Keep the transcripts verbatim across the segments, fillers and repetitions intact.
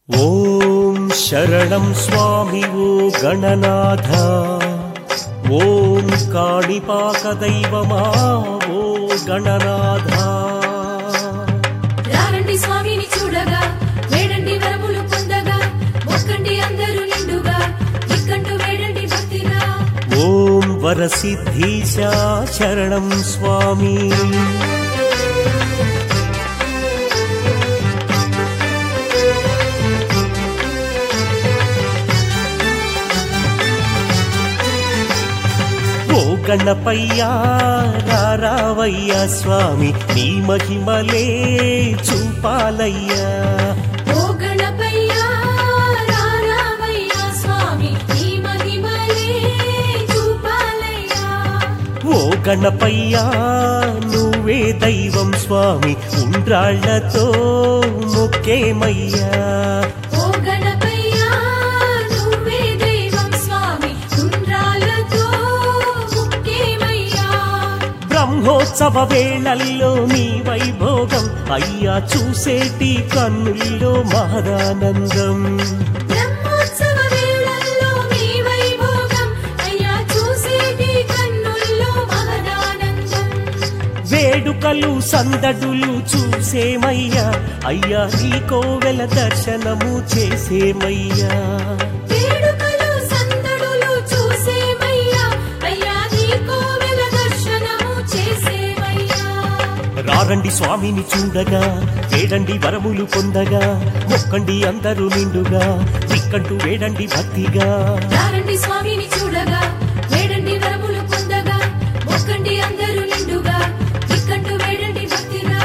ఓం శరణం స్వామి ఓ గణనాథ, ఓం కాణిపాక దైవమా ఓ గణనాథ. రారండి స్వామిని చూడగా, వేడండి వరములు పొందగా, మొక్కండి అందరూ నిండుగా, ఇక్కంటూ వేడండి భక్తిగా. ఓం వరసిద్ధీశ శరణం స్వామి. ఓ గణపయ్యా రావయ్యా స్వామి, నీ మహిమలే చూపాలయ్యా. ఓ గణపయ్యా రావయ్యా స్వామి, నీ మహిమలే చూపాలయ్యా. ఓ గణపయ్యా నువ్వే దైవం స్వామి, ఉండ్రాళ్లతో మొక్కేమయ్యా. ఓ గణపయ్యా నువ్వే దైవం స్వామి, ఉండ్రాళ్ళతో ముక్కేమయ్యా. బ్రహ్మోత్సవ వేళల్లో నీ వైభోగం అయ్యా, చూసేటి కన్నుల్లో మహదానందం. బ్రహ్మోత్సవ వేళల్లో నీ వైభోగం అయ్యా, చూసేటి కన్నుల్లో మహదానందం. వేడుకలు సందడులు చూసేమయ్యా, అయ్యా నీ కోవెల దర్శనము చేసేమయ్యా. వేడుకలు సందడులు చూసేమయ్యా, అయ్యా నీ కోవెల దర్శనము చేసేమయ్యా. రారండి స్వామిని చూడగా, వేడండి వరములు పొందగా, మొక్కండి అందరూ నిండుగా, ఇక్కంటూ వేడండి భక్తిగా. రారండి స్వామిని చూడగా, వేడండి వరములు పొందగా, మొక్కండి అందరూ నిండుగా, ఇక్కంటూ వేడండి భక్తిగా.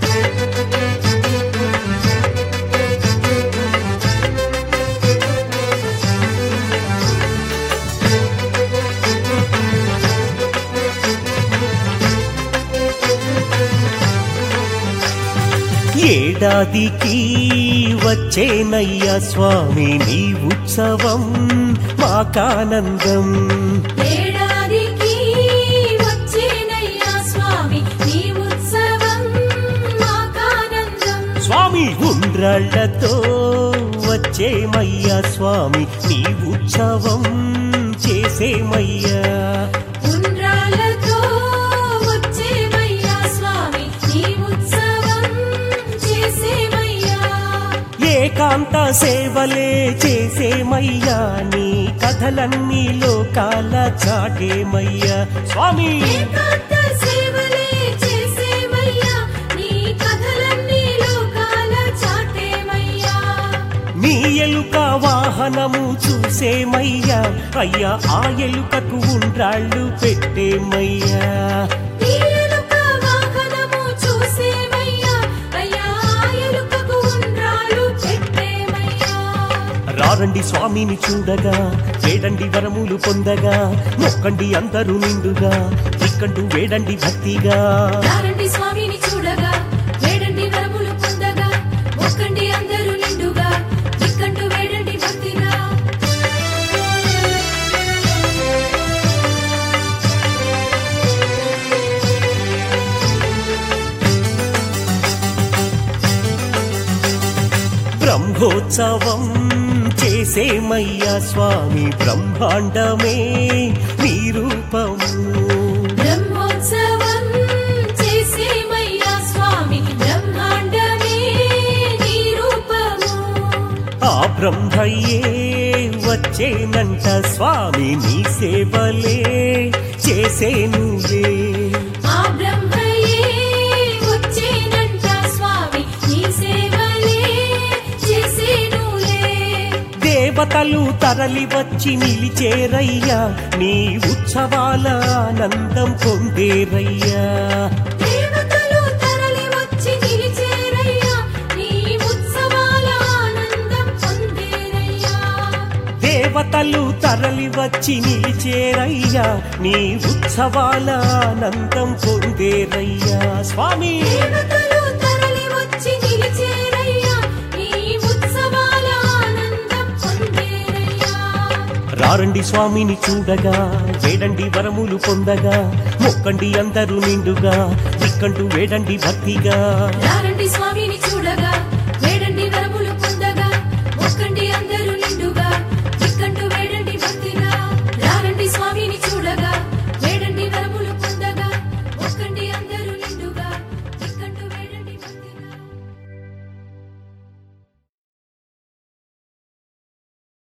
ఏడాదికి వచ్చేనయ్యా స్వామి నీ ఉత్సవం మాకానందం. ఏడాదికి వచ్చేనయ్యా స్వామి, నీ ఉత్సవం మాకానందం. స్వామి ఉండ్రాళ్లతో వచ్చేమయ్యా స్వామి, నీ ఉత్సవం చేసేమయ్యా. ఉండ్రాళ్ళతో వచ్చేమయ్యా స్వామి, నీ ఉత్సవం చేసేమయ్యా. ఏకాంత సేవలే చేసేమయ్యా, నీ కథలన్నీ లోకాల చాటేమయ్యా. స్వామి ఏకాంత సేవలే చేసేమయ్యా, నీ కథలన్నీ లోకాల చాటేమయ్యా. నీ ఎలుక వాహనము చూసేమయ్యా, అయ్యా ఆ ఎలుకకు ఉండ్రాళ్ళు పెట్టేమయ్యా. నీ ఎలుక వాహనము చూసేమయ్యా, అయ్యా ఆ ఎలుకకు ఉండ్రాళ్ళు పెట్టేమయ్యా. రారండి స్వామిని చూడగా, వేడండి వరములు పొందగా, మొక్కండి అందరూ నిండుగా, ఇక్కంటూ వేడండి భక్తిగా. రారండి స్వామిని చూడగా, వేడండి వరములు పొందగా, మొక్కండి అందరూ నిండుగా, ఇక్కంటూ వేడండి భక్తిగా. బ్రహ్మోత్సవం చేసేమయ్యా స్వామి, బ్రహ్మాండమే నీ రూపము. బ్రహ్మోత్సవం చేసేమయ్యా స్వామి, బ్రహ్మాండమే నీ రూపము. ఆ బ్రహ్మయ్యే వచ్చేనంట స్వామి, నీ సేవలే చేసేనులే. ఆ బ్రహ్మయే వచ్చేనంట స్వామి, నీ సేవలే చేసేనులే. దేవతలు తరలి వచ్చి నిలిచేరయ్యా, నీ ఉత్సవాల ఆనందం పొందేరయ్యా. దేవతలు తరలి వచ్చి నిలిచేరయ్యా, నీ ఉత్సవాల ఆనందం పొందేరయ్యా. దేవతలు తరలి వచ్చి నిలిచేరయ్యా, నీ ఉత్సవాల ఆనందం పొందేరయ్యా. స్వామి దేవతలు తరలి వచ్చి నిలిచేరయ్యా, నీ ఉత్సవాల ఆనందం పొందేరయ్యా. రారండి స్వామిని చూడగా, వేడండి వరములు పొందగా, మొక్కండి అందరూ నిండుగా, ఇక్కంటూ వేడండి భక్తిగా. రారండి స్వామి